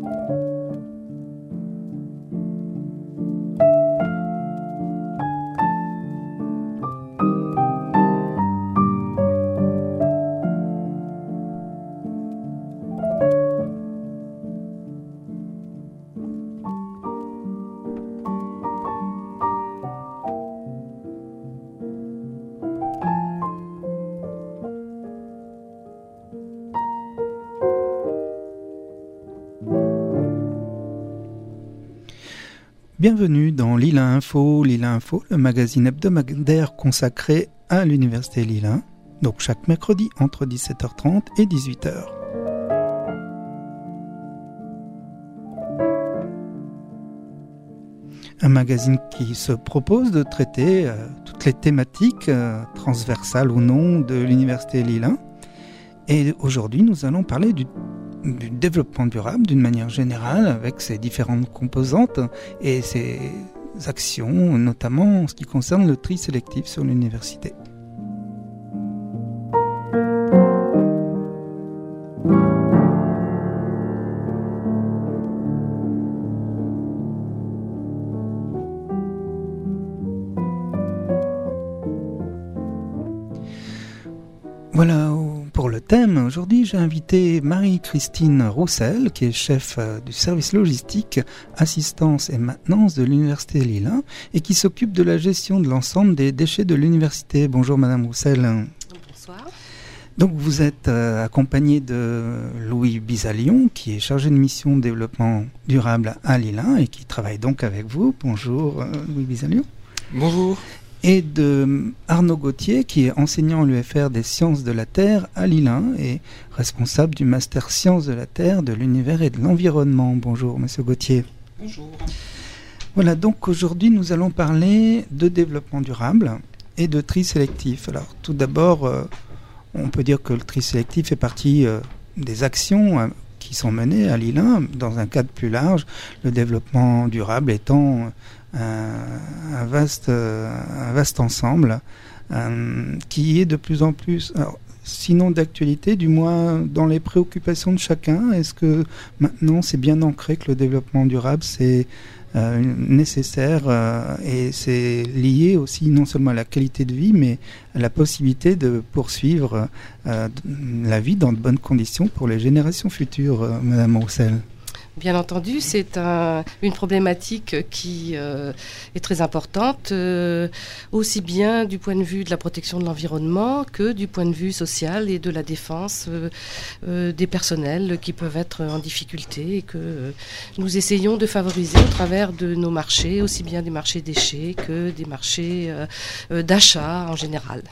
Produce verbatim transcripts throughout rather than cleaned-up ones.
Bienvenue dans Lille Info, Lille Info, le magazine hebdomadaire consacré à l'Université Lille un, donc chaque mercredi entre dix-sept heures trente et dix-huit heures. Un magazine qui se propose de traiter euh, toutes les thématiques, euh, transversales ou non, de l'Université Lille un. Et aujourd'hui, nous allons parler du du développement durable d'une manière générale avec ses différentes composantes et ses actions, notamment en ce qui concerne le tri sélectif sur l'université. Voilà pour le thème. Aujourd'hui, j'ai invité Marie-Christine Roussel, qui est chef du service logistique, assistance et maintenance de l'Université Lille un et qui s'occupe de la gestion de l'ensemble des déchets de l'université. Bonjour Madame Roussel. Bonsoir. Donc vous êtes euh, accompagnée de Louis Bizalion, qui est chargé de mission de développement durable à Lille un et qui travaille donc avec vous. Bonjour euh, Louis Bizalion. Bonjour. Et de Arnaud Gauthier, qui est enseignant à l'U F R des sciences de la Terre à Lille un et responsable du master sciences de la Terre, de l'univers et de l'environnement. Bonjour Monsieur Gauthier. Bonjour. Voilà, donc aujourd'hui nous allons parler de développement durable et de tri sélectif. Alors tout d'abord, euh, on peut dire que le tri sélectif fait partie euh, des actions euh, qui sont menées à Lille un dans un cadre plus large, le développement durable étant... Euh, Un, un, vaste, un vaste ensemble euh, qui est de plus en plus, alors, sinon d'actualité, du moins dans les préoccupations de chacun. Est-ce que maintenant c'est bien ancré que le développement durable c'est euh, nécessaire euh, et c'est lié aussi non seulement à la qualité de vie mais à la possibilité de poursuivre euh, la vie dans de bonnes conditions pour les générations futures, euh, Madame Roussel? Bien entendu, c'est un, une problématique qui euh, est très importante, euh, aussi bien du point de vue de la protection de l'environnement que du point de vue social et de la défense euh, euh, des personnels qui peuvent être en difficulté et que euh, nous essayons de favoriser au travers de nos marchés, aussi bien des marchés déchets que des marchés euh, euh, d'achat en général.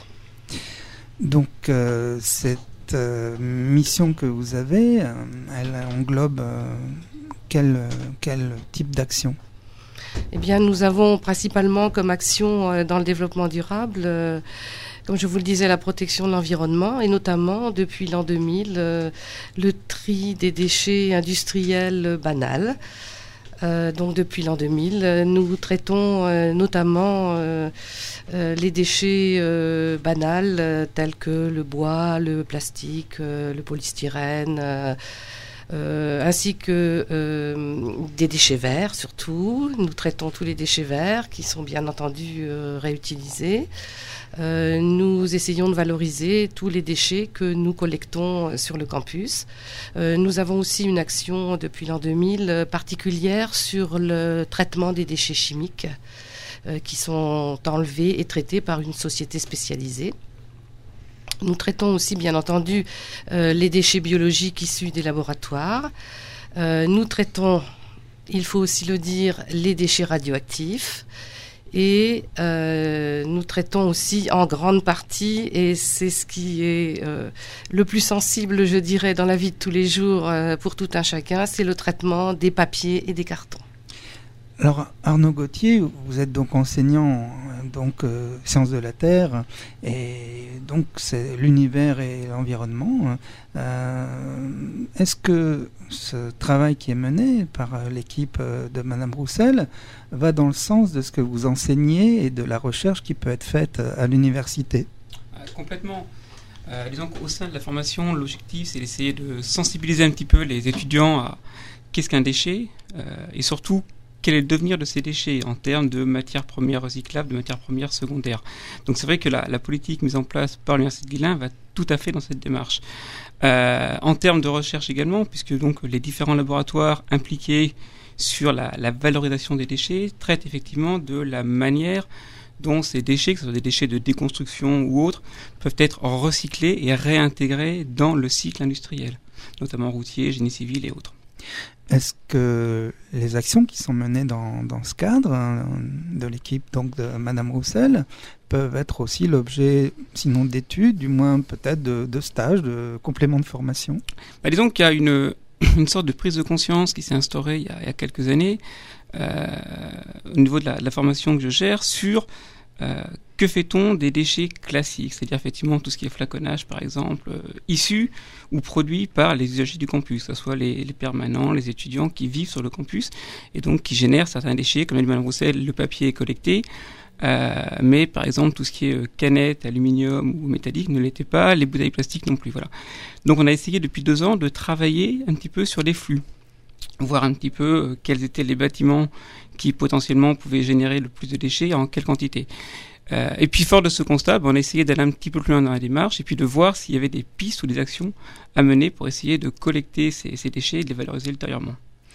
Donc, euh, cette euh, mission que vous avez, euh, elle englobe... Euh, Quel, quel type d'action ? Eh bien, nous avons principalement comme action euh, dans le développement durable, euh, comme je vous le disais, la protection de l'environnement et notamment depuis l'an deux mille, euh, le tri des déchets industriels banals. Euh, donc depuis l'an deux mille, euh, nous traitons euh, notamment euh, euh, les déchets euh, banals euh, tels que le bois, le plastique, euh, le polystyrène, euh, Euh, ainsi que euh, des déchets verts surtout. Nous traitons tous les déchets verts qui sont bien entendu euh, réutilisés. Euh, nous essayons de valoriser tous les déchets que nous collectons sur le campus. Euh, nous avons aussi une action depuis l'an deux mille particulière sur le traitement des déchets chimiques euh, qui sont enlevés et traités par une société spécialisée. Nous traitons aussi, bien entendu, euh, les déchets biologiques issus des laboratoires. Euh, nous traitons, il faut aussi le dire, les déchets radioactifs. Et euh, nous traitons aussi en grande partie, et c'est ce qui est euh, le plus sensible, je dirais, dans la vie de tous les jours euh, pour tout un chacun, c'est le traitement des papiers et des cartons. Alors Arnaud Gauthier, vous êtes donc enseignant donc euh, sciences de la Terre et donc c'est l'univers et l'environnement. Euh, est-ce que ce travail qui est mené par l'équipe de Madame Roussel va dans le sens de ce que vous enseignez et de la recherche qui peut être faite à l'université ? euh, Complètement. Euh, disons qu'au sein de la formation, l'objectif c'est d'essayer de sensibiliser un petit peu les étudiants à qu'est-ce qu'un déchet euh, et surtout quel est le devenir de ces déchets en termes de matières premières recyclables, de matières premières secondaires. Donc c'est vrai que la, la politique mise en place par l'Université de Lille va tout à fait dans cette démarche. Euh, en termes de recherche également, puisque donc les différents laboratoires impliqués sur la, la valorisation des déchets traitent effectivement de la manière dont ces déchets, que ce soit des déchets de déconstruction ou autres, peuvent être recyclés et réintégrés dans le cycle industriel, notamment routier, génie civil et autres. Est-ce que les actions qui sont menées dans, dans ce cadre hein, de l'équipe donc de Madame Roussel peuvent être aussi l'objet, sinon d'études, du moins peut-être de, de stages, de compléments de formation? Bah, disons qu'il y a une, une sorte de prise de conscience qui s'est instaurée il y a, il y a quelques années euh, au niveau de la, de la formation que je gère sur euh, que fait-on des déchets classiques, c'est-à-dire effectivement tout ce qui est flaconnage par exemple, euh, issus ou produits par les usagers du campus, que ce soit les, les permanents, les étudiants qui vivent sur le campus et donc qui génèrent certains déchets, comme l'a dit Madame Roussel, le papier est collecté, euh, mais par exemple tout ce qui est euh, canettes, aluminium ou métallique ne l'était pas, les bouteilles plastiques non plus, voilà. Donc on a essayé depuis deux ans de travailler un petit peu sur les flux, voir un petit peu euh, quels étaient les bâtiments qui potentiellement pouvaient générer le plus de déchets et en quelle quantité. Euh, et puis fort de ce constat, ben, on a essayé d'aller un petit peu plus loin dans la démarche et puis de voir s'il y avait des pistes ou des actions à mener pour essayer de collecter ces, ces déchets et de les valoriser ultérieurement.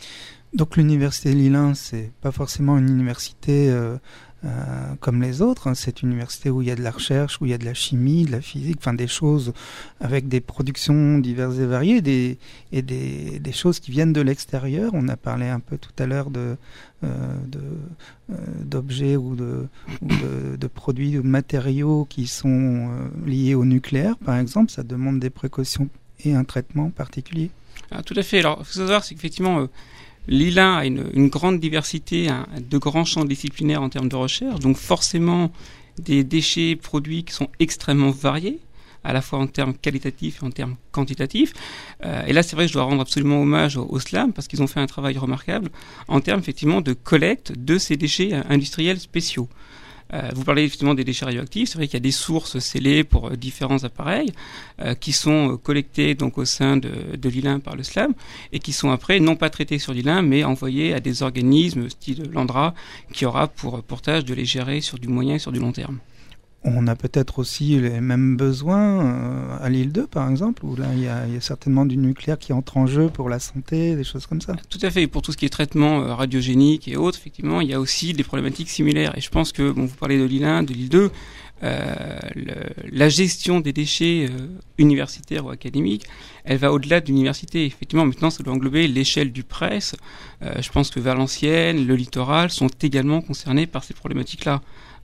Donc l'université Lille, c'est pas forcément une université euh, euh, comme les autres, hein. C'est une université où il y a de la recherche, où il y a de la chimie, de la physique, enfin des choses avec des productions diverses et variées, des, et des, des choses qui viennent de l'extérieur. On a parlé un peu tout à l'heure de, euh, de, euh, d'objets ou, de, ou de, de produits, de matériaux qui sont euh, liés au nucléaire, par exemple. Ça demande des précautions et un traitement particulier. Ah, tout à fait. Alors, il faut savoir, c'est qu'effectivement, euh, Lille a une, une grande diversité, hein, de grands champs disciplinaires en termes de recherche, donc forcément des déchets produits qui sont extrêmement variés, à la fois en termes qualitatifs et en termes quantitatifs. Euh, et là, c'est vrai que je dois rendre absolument hommage au, au SLAM, parce qu'ils ont fait un travail remarquable en termes effectivement de collecte de ces déchets industriels spéciaux. Euh, vous parlez effectivement des déchets radioactifs. C'est vrai qu'il y a des sources scellées pour euh, différents appareils euh, qui sont euh, collectés donc au sein de, de l'I L A par le SLAM et qui sont après non pas traités sur l'I L A mais envoyés à des organismes style l'ANDRA qui aura pour, pour tâche de les gérer sur du moyen et sur du long terme. On a peut-être aussi les mêmes besoins euh, à l'île deux, par exemple, où là, il y, a, il y a certainement du nucléaire qui entre en jeu pour la santé, des choses comme ça. Tout à fait. Et pour tout ce qui est traitement euh, radiogénique et autres, effectivement, il y a aussi des problématiques similaires. Et je pense que, bon, vous parlez de l'I L un, de l'île deux, euh, le, la gestion des déchets euh, universitaires ou académiques, elle va au-delà de l'université. Effectivement, maintenant, ça doit englober l'échelle du presse. Euh, je pense que Valenciennes, le littoral sont également concernés par ces problématiques-là.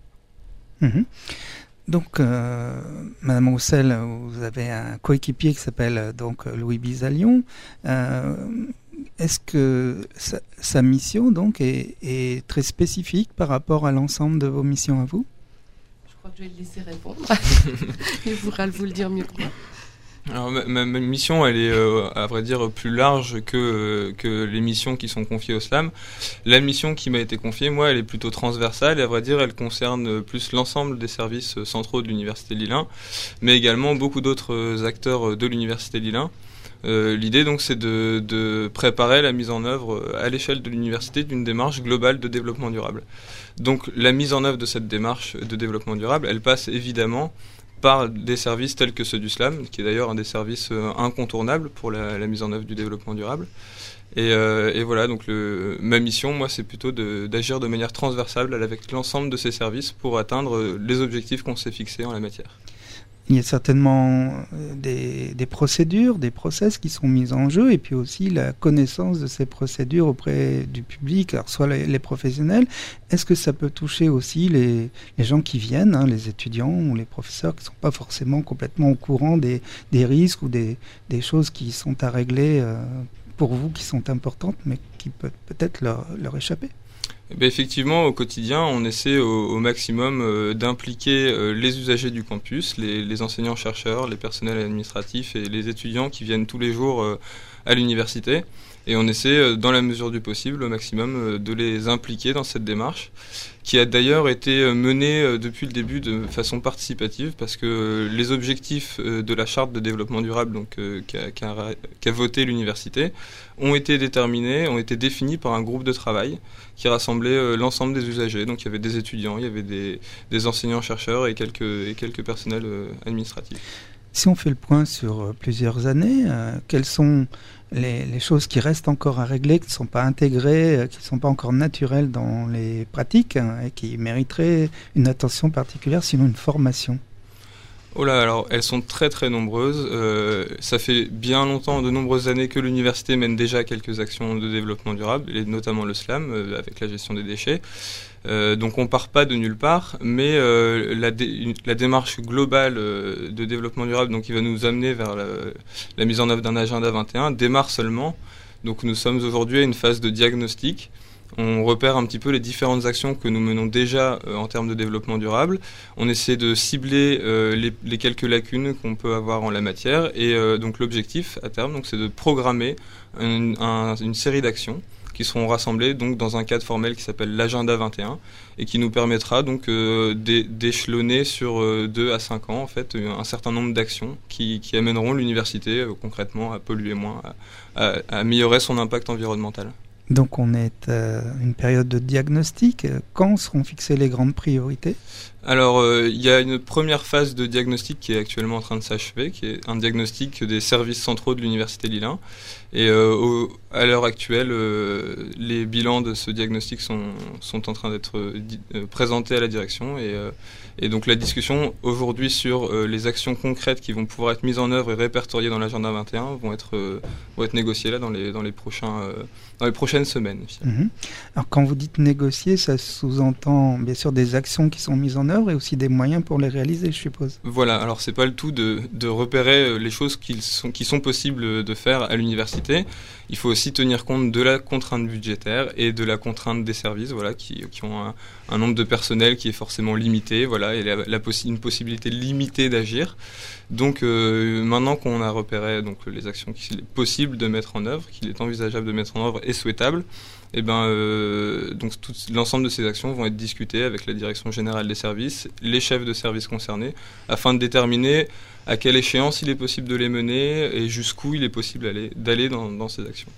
Mmh. Donc, euh, Madame Roussel, vous avez un coéquipier qui s'appelle donc Louis Bizalion. Euh, est-ce que sa, sa mission donc est, est très spécifique par rapport à l'ensemble de vos missions à vous? Je crois que je vais le laisser répondre. Il pourra vous le dire mieux que moi. Alors, ma, ma, ma mission, elle est, euh, à vrai dire, plus large que, euh, que les missions qui sont confiées au SLAM. La mission qui m'a été confiée, moi, elle est plutôt transversale et, à vrai dire, elle concerne plus l'ensemble des services centraux de l'Université Lille un, mais également beaucoup d'autres acteurs de l'Université Lille un. Euh, l'idée, donc, c'est de, de préparer la mise en œuvre à l'échelle de l'université d'une démarche globale de développement durable. Donc, la mise en œuvre de cette démarche de développement durable, elle passe évidemment par des services tels que ceux du SLAM, qui est d'ailleurs un des services euh, incontournables pour la, la mise en œuvre du développement durable. Et, euh, et voilà, donc le, ma mission, moi, c'est plutôt de, d'agir de manière transversale avec l'ensemble de ces services pour atteindre les objectifs qu'on s'est fixés en la matière. Il y a certainement des, des procédures, des process qui sont mis en jeu, et puis aussi la connaissance de ces procédures auprès du public, alors soit les, les professionnels. Est-ce que ça peut toucher aussi les, les gens qui viennent, hein, les étudiants ou les professeurs qui ne sont pas forcément complètement au courant des, des risques ou des, des choses qui sont à régler euh, pour vous, qui sont importantes, mais qui peuvent peut-être leur, leur échapper? Eh bien, effectivement, au quotidien, on essaie au, au maximum euh, d'impliquer euh, les usagers du campus, les, les enseignants-chercheurs, les personnels administratifs et les étudiants qui viennent tous les jours euh, à l'université. Et on essaie, dans la mesure du possible, au maximum, de les impliquer dans cette démarche, qui a d'ailleurs été menée depuis le début de façon participative, parce que les objectifs de la charte de développement durable, donc qu'a, qu'a, qu'a voté l'université, ont été déterminés, ont été définis par un groupe de travail qui rassemblait l'ensemble des usagers. Donc il y avait des étudiants, il y avait des, des enseignants-chercheurs et quelques, et quelques personnels administratifs. Si on fait le point sur plusieurs années, euh, quelles sont les, les choses qui restent encore à régler, qui ne sont pas intégrées, euh, qui ne sont pas encore naturelles dans les pratiques hein, et qui mériteraient une attention particulière, sinon une formation? Oh là, alors elles sont très très nombreuses. Euh, ça fait bien longtemps, de nombreuses années que l'université mène déjà quelques actions de développement durable, et notamment le SLAM, euh, avec la gestion des déchets. Euh, donc on part pas de nulle part, mais euh, la, dé, une, la démarche globale euh, de développement durable, donc qui va nous amener vers la, la mise en œuvre d'un agenda vingt et un, démarre seulement. Donc nous sommes aujourd'hui à une phase de diagnostic. On repère un petit peu les différentes actions que nous menons déjà euh, en termes de développement durable. On essaie de cibler euh, les, les quelques lacunes qu'on peut avoir en la matière, et euh, donc l'objectif à terme, donc c'est de programmer un, un, une série d'actions qui seront rassemblés donc dans un cadre formel qui s'appelle l'agenda vingt et un, et qui nous permettra donc euh, d'échelonner sur euh, deux à cinq ans en fait un certain nombre d'actions qui, qui amèneront l'université euh, concrètement à polluer moins, à, à, à améliorer son impact environnemental. Donc on est à une période de diagnostic. Quand seront fixées les grandes priorités ? Alors, euh, il y a une première phase de diagnostic qui est actuellement en train de s'achever, qui est un diagnostic des services centraux de l'Université Lille un. Et euh, au, à l'heure actuelle, euh, les bilans de ce diagnostic sont, sont en train d'être euh, présentés à la direction. Et, euh, et donc la discussion aujourd'hui sur euh, les actions concrètes qui vont pouvoir être mises en œuvre et répertoriées dans l'agenda vingt et un vont être, euh, vont être négociées là dans les, dans les, prochains, euh, dans les prochaines semaines. Mmh. Alors quand vous dites négocier, ça sous-entend bien sûr des actions qui sont mises en œuvre et aussi des moyens pour les réaliser, je suppose. Voilà, alors c'est pas le tout de, de repérer les choses qui sont, qui sont possibles de faire à l'université. Il faut aussi tenir compte de la contrainte budgétaire et de la contrainte des services, voilà, qui, qui ont un, un nombre de personnel qui est forcément limité, voilà, et la, la possi- une possibilité limitée d'agir. Donc euh, maintenant qu'on a repéré donc, les actions qu'il est possible de mettre en œuvre, qu'il est envisageable de mettre en œuvre et souhaitable, et ben, euh, donc tout, l'ensemble de ces actions vont être discutées avec la direction générale des services, les chefs de services concernés, afin de déterminer à quelle échéance il est possible de les mener et jusqu'où il est possible d'aller, d'aller dans, dans ces actions.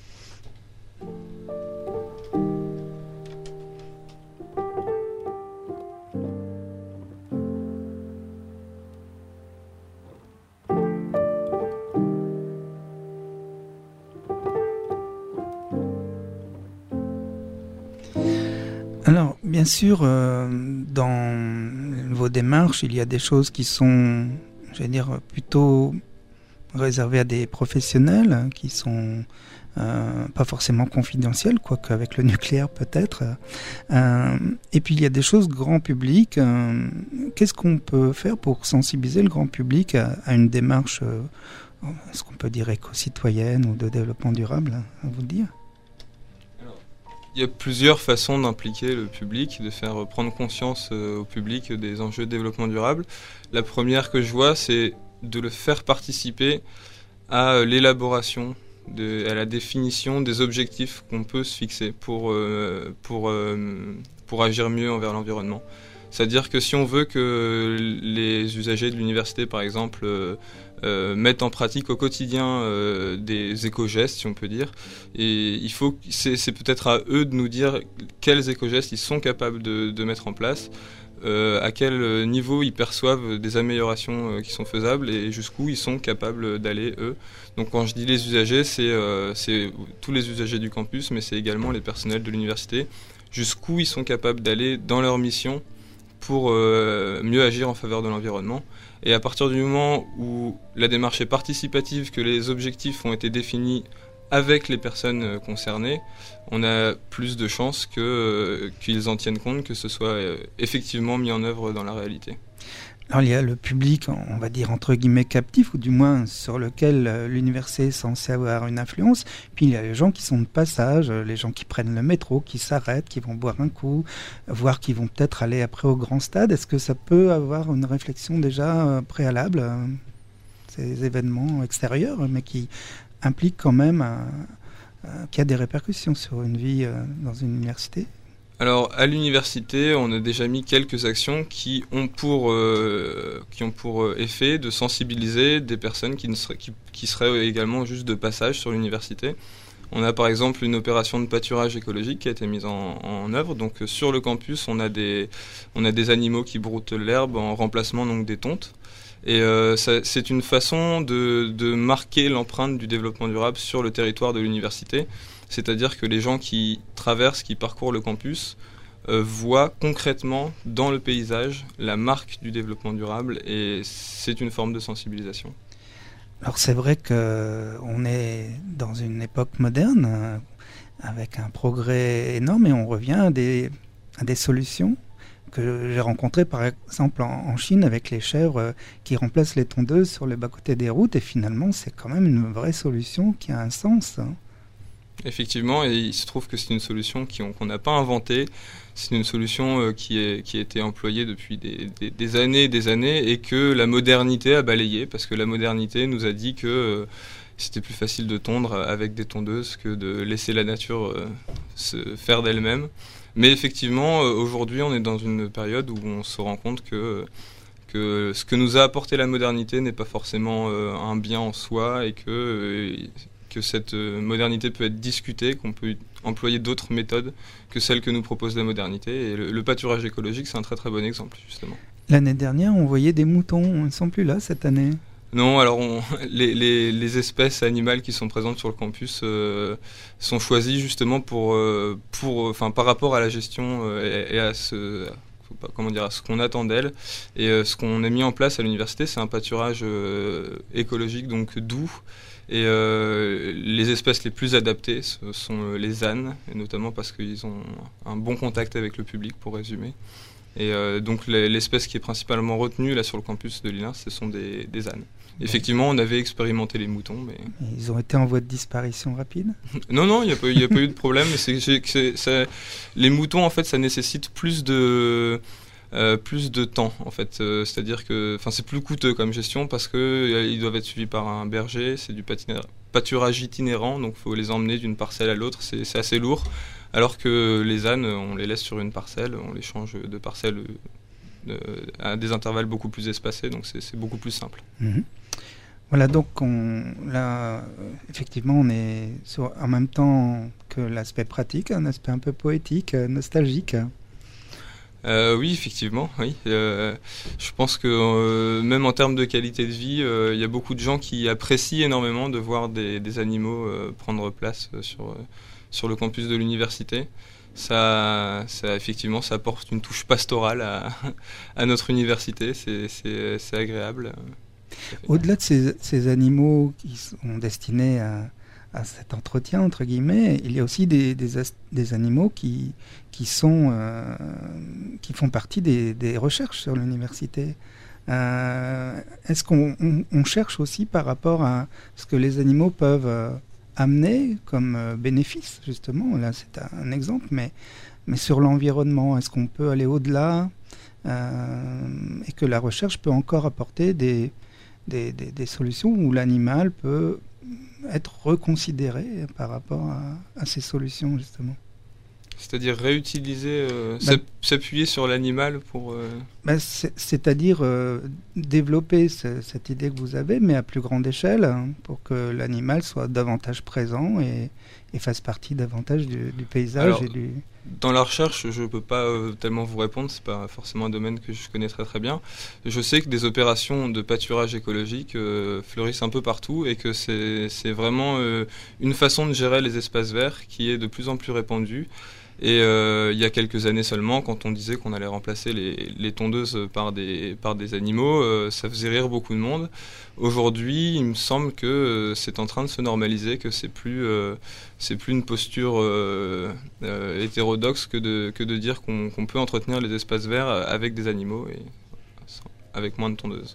Alors, bien sûr, euh, dans vos démarches, il y a des choses qui sont, je vais dire, plutôt réservées à des professionnels, qui sont euh, pas forcément confidentielles, quoique avec le nucléaire peut-être. Euh, et puis, il y a des choses grand public. Euh, qu'est-ce qu'on peut faire pour sensibiliser le grand public à, à une démarche, euh, est-ce qu'on peut dire éco-citoyenne ou de développement durable, à vous dire ? Il y a plusieurs façons d'impliquer le public, de faire prendre conscience euh, au public des enjeux de développement durable. La première que je vois, c'est de le faire participer à euh, l'élaboration, de, à la définition des objectifs qu'on peut se fixer pour, euh, pour, euh, pour agir mieux envers l'environnement. C'est-à-dire que si on veut que les usagers de l'université, par exemple, euh, euh, mettent en pratique au quotidien euh, des éco-gestes, si on peut dire, et il faut, c'est, c'est peut-être à eux de nous dire quels éco-gestes ils sont capables de, de mettre en place, euh, à quel niveau ils perçoivent des améliorations euh, qui sont faisables et jusqu'où ils sont capables d'aller, eux. Donc quand je dis les usagers, c'est, euh, c'est tous les usagers du campus, mais c'est également les personnels de l'université, jusqu'où ils sont capables d'aller dans leur mission pour euh, mieux agir en faveur de l'environnement. Et à partir du moment où la démarche est participative, que les objectifs ont été définis avec les personnes euh, concernées, on a plus de chances que, euh, qu'ils en tiennent compte, que ce soit euh, effectivement mis en œuvre dans la réalité. Alors il y a le public, on va dire entre guillemets captif, ou du moins sur lequel euh, l'université est censée avoir une influence. Puis il y a les gens qui sont de passage, euh, les gens qui prennent le métro, qui s'arrêtent, qui vont boire un coup, voire qui vont peut-être aller après au grand stade. Est-ce que ça peut avoir une réflexion déjà euh, préalable, euh, ces événements extérieurs, mais qui impliquent quand même un, euh, qui a des répercussions sur une vie euh, dans une université. Alors, à l'université, on a déjà mis quelques actions qui ont pour, euh, qui ont pour effet de sensibiliser des personnes qui, ne seraient, qui, qui seraient également juste de passage sur l'université. On a par exemple une opération de pâturage écologique qui a été mise en, en œuvre. Donc, sur le campus, on a des, on a des animaux qui broutent l'herbe en remplacement donc, des tontes. Et euh, ça, c'est une façon de, de marquer l'empreinte du développement durable sur le territoire de l'université. C'est-à-dire que les gens qui traversent, qui parcourent le campus, euh, voient concrètement dans le paysage la marque du développement durable et c'est une forme de sensibilisation. Alors c'est vrai qu'on est dans une époque moderne euh, avec un progrès énorme et on revient à des, à des solutions que j'ai rencontrées par exemple en, en Chine avec les chèvres euh, qui remplacent les tondeuses sur les bas-côtés des routes et finalement c'est quand même une vraie solution qui a un sens. Hein. Effectivement, et il se trouve que c'est une solution qui, qu'on n'a pas inventée, c'est une solution euh, qui, est, qui a été employée depuis des, des, des années et des années et que la modernité a balayé, parce que la modernité nous a dit que euh, c'était plus facile de tondre avec des tondeuses que de laisser la nature euh, se faire d'elle-même. Mais effectivement, euh, aujourd'hui, on est dans une période où on se rend compte que, que ce que nous a apporté la modernité n'est pas forcément euh, un bien en soi et que... Euh, que cette modernité peut être discutée, qu'on peut employer d'autres méthodes que celles que nous propose la modernité. Et le, le pâturage écologique, c'est un très très bon exemple, justement. L'année dernière, on voyait des moutons. Ils ne sont plus là cette année. Non, alors on, les, les, les espèces animales qui sont présentes sur le campus euh, sont choisies justement pour, euh, pour, enfin, par rapport à la gestion euh, et, et à ce... comment dire, à ce qu'on attend d'elle. Et euh, ce qu'on a mis en place à l'université, c'est un pâturage euh, écologique, donc doux. Et euh, les espèces les plus adaptées ce sont les ânes, et notamment parce qu'ils ont un bon contact avec le public, pour résumer. Et euh, donc l'espèce qui est principalement retenue là sur le campus de l'I N A R, ce sont des, des ânes. Effectivement, on avait expérimenté les moutons, mais... Ils ont été en voie de disparition rapide ? Non, non, il n'y a, a pas eu de problème. C'est, c'est, c'est, c'est, les moutons, en fait, ça nécessite plus de... Euh, plus de temps en fait, euh, c'est-à-dire que c'est plus coûteux comme gestion parce qu'ils euh, doivent être suivis par un berger, c'est du patina- pâturage itinérant, donc il faut les emmener d'une parcelle à l'autre, c'est, c'est assez lourd, alors que les ânes, on les laisse sur une parcelle, on les change de parcelle euh, à des intervalles beaucoup plus espacés, donc c'est, c'est beaucoup plus simple. Mmh. Voilà, donc on, là, effectivement, on est sur, en même temps que l'aspect pratique, un aspect un peu poétique, nostalgique. Euh, oui, effectivement, oui. Euh, je pense que euh, même en termes de qualité de vie, il euh, y a beaucoup de gens qui apprécient énormément de voir des, des animaux euh, prendre place sur, euh, sur le campus de l'université. Ça, ça, effectivement, ça apporte une touche pastorale à, à notre université. C'est, c'est, c'est agréable. Au-delà de ces, ces animaux qui sont destinés à... à cet entretien, entre guillemets, il y a aussi des, des, des animaux qui, qui, sont, euh, qui font partie des, des recherches sur l'université. Euh, est-ce qu'on on, on cherche aussi par rapport à ce que les animaux peuvent euh, amener comme euh, bénéfice, justement, là c'est un, un exemple, mais, mais sur l'environnement, est-ce qu'on peut aller au-delà euh, et que la recherche peut encore apporter des, des, des, des solutions où l'animal peut être reconsidéré par rapport à, à ces solutions, justement. C'est-à-dire réutiliser, euh, bah, s'appuyer sur l'animal pour... Euh... Bah, c'est, c'est-à-dire euh, développer ce, cette idée que vous avez, mais à plus grande échelle, hein, pour que l'animal soit davantage présent et, et fasse partie davantage du, du paysage. Alors, et du... Dans la recherche, je ne peux pas euh, tellement vous répondre, ce n'est pas forcément un domaine que je connais très très bien. Je sais que des opérations de pâturage écologique euh, fleurissent un peu partout et que c'est, c'est vraiment euh, une façon de gérer les espaces verts qui est de plus en plus répandue. Et euh, il y a quelques années seulement, quand on disait qu'on allait remplacer les, les tondeuses par des, par des animaux, euh, ça faisait rire beaucoup de monde. Aujourd'hui, il me semble que euh, c'est en train de se normaliser, que c'est plus, euh, c'est plus une posture euh, euh, hétérodoxe que de, que de dire qu'on, qu'on peut entretenir les espaces verts avec des animaux et avec moins de tondeuses.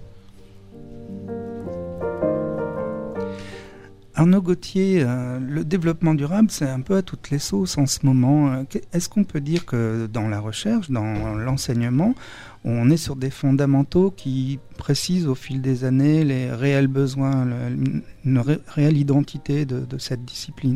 Arnaud Gauthier, euh, le développement durable, c'est un peu à toutes les sauces en ce moment. Est-ce qu'on peut dire que dans la recherche, dans l'enseignement, on est sur des fondamentaux qui précisent au fil des années les réels besoins, le, une ré- réelle identité de, de cette discipline ?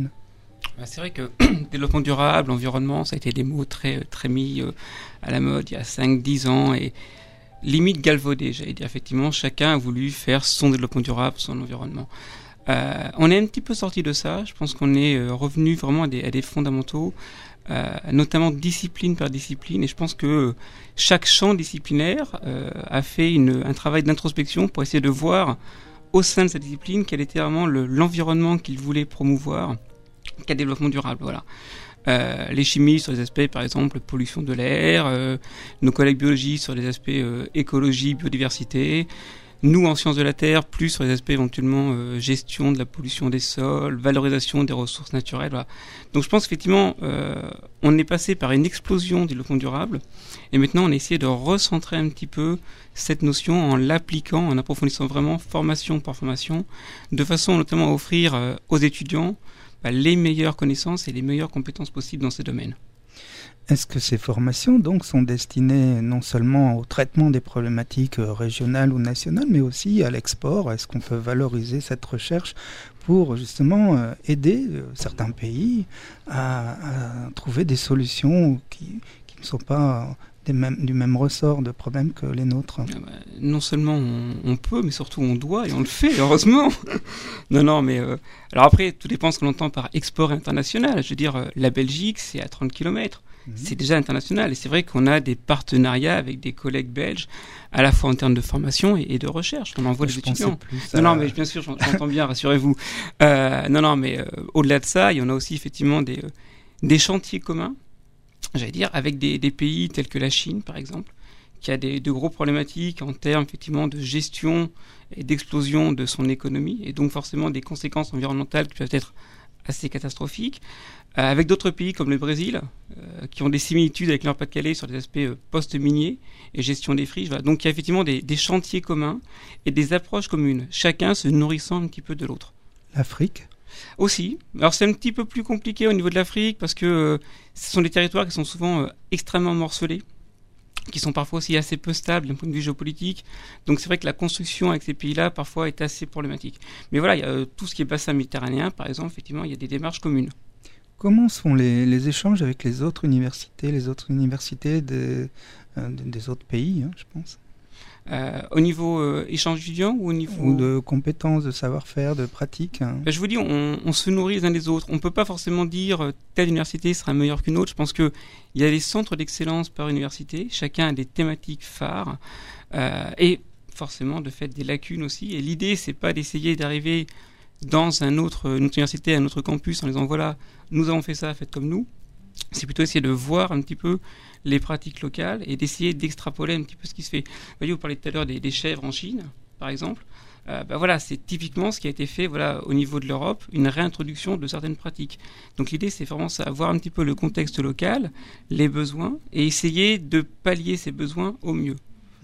C'est vrai que développement durable, environnement, ça a été des mots très, très mis euh, à la mode il y a cinq dix ans et limite galvaudés, j'allais dire. Effectivement, chacun a voulu faire son développement durable, son environnement. Euh, on est un petit peu sorti de ça. Je pense qu'on est euh, revenu vraiment à des, à des fondamentaux, euh, notamment discipline par discipline. Et je pense que chaque champ disciplinaire euh, a fait une, un travail d'introspection pour essayer de voir au sein de cette discipline quel était vraiment le, l'environnement qu'il voulait promouvoir. Quel développement durable, voilà. Euh, les chimistes sur les aspects, par exemple, pollution de l'air, euh, nos collègues biologistes sur les aspects euh, écologie, biodiversité, nous en sciences de la Terre, plus sur les aspects éventuellement euh, gestion de la pollution des sols, valorisation des ressources naturelles, voilà. Donc je pense qu'effectivement, euh, on est passé par une explosion du développement durable, et maintenant on a essayé de recentrer un petit peu cette notion en l'appliquant, en approfondissant vraiment formation par formation, de façon notamment à offrir euh, aux étudiants bah, les meilleures connaissances et les meilleures compétences possibles dans ces domaines. Est-ce que ces formations donc sont destinées non seulement au traitement des problématiques régionales ou nationales, mais aussi à l'export? Est-ce qu'on peut valoriser cette recherche pour justement euh, aider euh, certains pays à, à trouver des solutions qui, qui ne sont pas des mêmes, du même ressort de problèmes que les nôtres? Ah bah, non seulement on, on peut, mais surtout on doit, et on le fait, heureusement. non, non, mais... Euh, alors après, tout dépend ce qu'on entend par export international. Je veux dire, euh, la Belgique, c'est à trente kilomètres. Mmh. C'est déjà international. Et c'est vrai qu'on a des partenariats avec des collègues belges, à la fois en termes de formation et, et de recherche. On envoie des étudiants. Plus non, à... non, mais bien sûr, j'entends bien, rassurez-vous. Euh, non, non, mais euh, au-delà de ça, il y en a aussi effectivement des, euh, des chantiers communs, j'allais dire, avec des, des pays tels que la Chine, par exemple, qui a des, de gros problématiques en termes effectivement de gestion et d'explosion de son économie, et donc forcément des conséquences environnementales qui peuvent être assez catastrophiques, euh, avec d'autres pays comme le Brésil, euh, qui ont des similitudes avec le Nord-Pas-de-Calais sur les aspects euh, post-miniers et gestion des friches. Voilà. Donc il y a effectivement des, des chantiers communs et des approches communes, chacun se nourrissant un petit peu de l'autre. L'Afrique aussi. Alors c'est un petit peu plus compliqué au niveau de l'Afrique parce que euh, ce sont des territoires qui sont souvent euh, extrêmement morcelés, qui sont parfois aussi assez peu stables d'un point de vue géopolitique. Donc c'est vrai que la construction avec ces pays-là parfois est assez problématique. Mais voilà, il y a euh, tout ce qui est bassin méditerranéen, par exemple, effectivement, il y a des démarches communes. Comment sont les, les échanges avec les autres universités, les autres universités des, euh, des autres pays, hein, je pense Euh, au niveau euh, échange étudiant ou au niveau... Ou de compétences, de savoir-faire, de pratique hein. Ben, je vous dis, on, on se nourrit les uns des autres. On ne peut pas forcément dire euh, telle université sera meilleure qu'une autre. Je pense qu'il y a des centres d'excellence par université. Chacun a des thématiques phares. Euh, et forcément, de fait, des lacunes aussi. Et l'idée, c'est pas d'essayer d'arriver dans un autre, une autre université, un autre campus en disant voilà, nous avons fait ça, faites comme nous. C'est plutôt essayer de voir un petit peu les pratiques locales et d'essayer d'extrapoler un petit peu ce qui se fait. Vous voyez, vous parlez tout à l'heure des, des chèvres en Chine, par exemple. Euh, ben voilà, c'est typiquement ce qui a été fait voilà, au niveau de l'Europe, une réintroduction de certaines pratiques. Donc l'idée, c'est vraiment ça, voir un petit peu le contexte local, les besoins, et essayer de pallier ces besoins au mieux.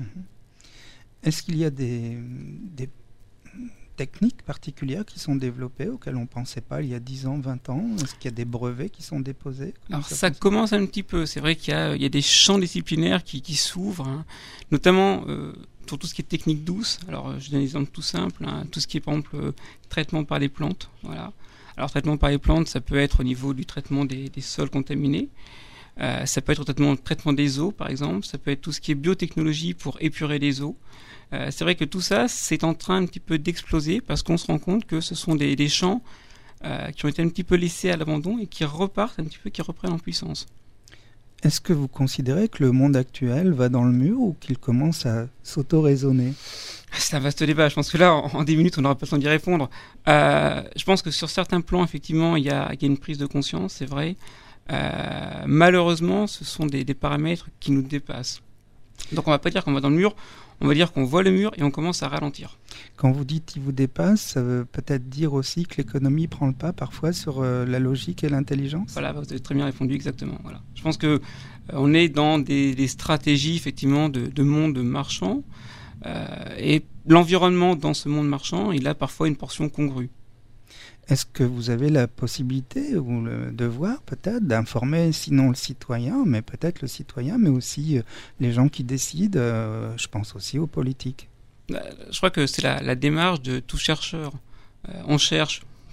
Est-ce qu'il y a des, des techniques particulières qui sont développées auxquelles on ne pensait pas il y a dix ans, vingt ans? Est-ce qu'il y a des brevets qui sont déposés? Alors ça, ça commence un petit peu. C'est vrai qu'il y a, il y a des champs disciplinaires qui, qui s'ouvrent, hein, notamment euh, pour tout ce qui est technique douce. Alors je donne un exemple tout simple, hein, tout ce qui est par exemple euh, traitement par les plantes. Voilà. Alors traitement par les plantes, ça peut être au niveau du traitement des, des sols contaminés. Euh, ça peut être au traitement, traitement des eaux, par exemple. Ça peut être tout ce qui est biotechnologie pour épurer les eaux. Euh, c'est vrai que tout ça, c'est en train un petit peu d'exploser parce qu'on se rend compte que ce sont des, des champs euh, qui ont été un petit peu laissés à l'abandon et qui repartent un petit peu, qui reprennent en puissance. Est-ce que vous considérez que le monde actuel va dans le mur ou qu'il commence à s'auto-raisonner? C'est un vaste débat. Je pense que là, en, en dix minutes, on n'aura pas le temps d'y répondre. Euh, je pense que sur certains plans, effectivement, il y a, il y a une prise de conscience, c'est vrai. Euh, malheureusement, ce sont des, des paramètres qui nous dépassent. Donc on ne va pas dire qu'on va dans le mur, on va dire qu'on voit le mur et on commence à ralentir. Quand vous dites qu'il vous dépasse, ça veut peut-être dire aussi que l'économie prend le pas parfois sur euh, la logique et l'intelligence? Voilà, vous avez très bien répondu, exactement. Voilà. Je pense qu'on euh, est dans des, des stratégies effectivement de, de monde marchand euh, et l'environnement dans ce monde marchand, il a parfois une portion congrue. Est-ce que vous avez la possibilité ou le devoir peut-être d'informer, sinon le citoyen, mais peut-être le citoyen, mais aussi euh, les gens qui décident, euh, je pense aussi aux politiques? Je crois que c'est la, la démarche de tout chercheur. Euh, on cherche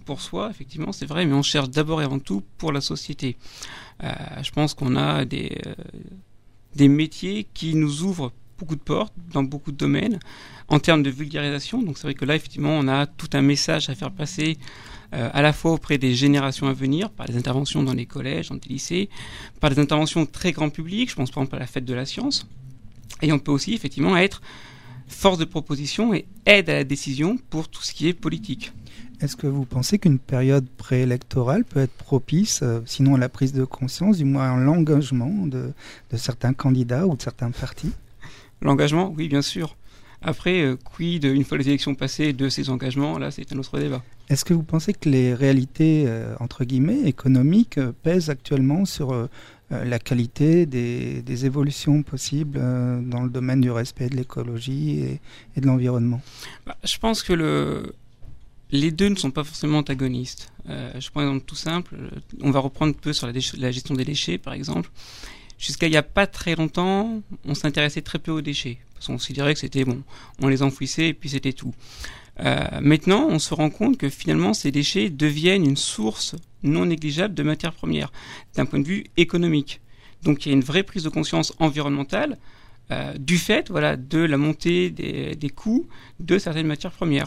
pour soi, effectivement, c'est vrai, mais on cherche d'abord et avant tout pour la société. Euh, je pense qu'on a des, euh, des métiers qui nous ouvrent beaucoup de portes dans beaucoup de domaines en termes de vulgarisation. Donc c'est vrai que là, effectivement, on a tout un message à faire passer euh, à la fois auprès des générations à venir, par des interventions dans les collèges, dans les lycées, par des interventions très grand public, je pense par exemple à la fête de la science. Et on peut aussi, effectivement, être force de proposition et aide à la décision pour tout ce qui est politique. Est-ce que vous pensez qu'une période préélectorale peut être propice, euh, sinon à la prise de conscience, du moins à l'engagement de, de certains candidats ou de certains partis ? L'engagement, oui, bien sûr. Après, euh, quid, une fois les élections passées, de ces engagements, là, c'est un autre débat. Est-ce que vous pensez que les réalités, euh, entre guillemets, économiques, euh, pèsent actuellement sur euh, la qualité des, des évolutions possibles euh, dans le domaine du respect de l'écologie et, et de l'environnement ? Bah, je pense que le... les deux ne sont pas forcément antagonistes. Euh, je prends un exemple tout simple. On va reprendre un peu sur la, déche- la gestion des déchets, par exemple. Jusqu'à il n'y a pas très longtemps, on s'intéressait très peu aux déchets. Parce qu'on considérait que c'était bon, on les enfouissait et puis c'était tout. Euh, maintenant, on se rend compte que finalement, ces déchets deviennent une source non négligeable de matières premières, d'un point de vue économique. Donc il y a une vraie prise de conscience environnementale euh, du fait voilà, de la montée des, des coûts de certaines matières premières.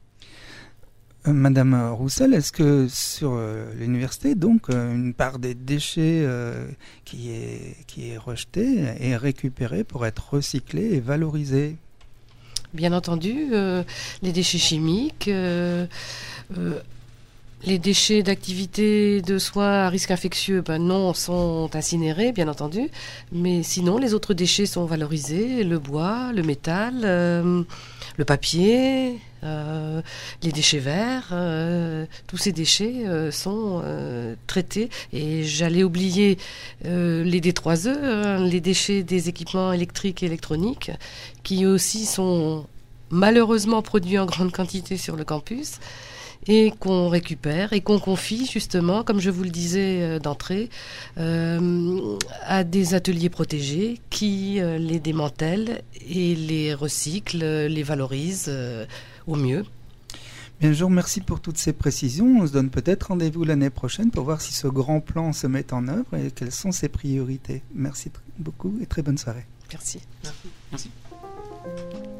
Madame Roussel, est-ce que sur euh, l'université, donc, euh, une part des déchets euh, qui est, qui est rejetée est récupérée pour être recyclée et valorisée ? Bien entendu, euh, les déchets chimiques, euh, euh, les déchets d'activité de soins à risque infectieux, ben non, sont incinérés, bien entendu. Mais sinon, les autres déchets sont valorisés, le bois, le métal, euh, le papier... Euh, les déchets verts, euh, tous ces déchets euh, sont euh, traités. Et j'allais oublier euh, les D trois E, hein, les déchets des équipements électriques et électroniques, qui aussi sont malheureusement produits en grande quantité sur le campus et qu'on récupère et qu'on confie justement, comme je vous le disais euh, d'entrée, euh, à des ateliers protégés qui euh, les démantèlent et les recyclent, les valorisent euh, au mieux. Bien, je vous remercie pour toutes ces précisions. On se donne peut-être rendez-vous l'année prochaine pour voir si ce grand plan se met en œuvre et quelles sont ses priorités. Merci beaucoup et très bonne soirée. Merci. Merci.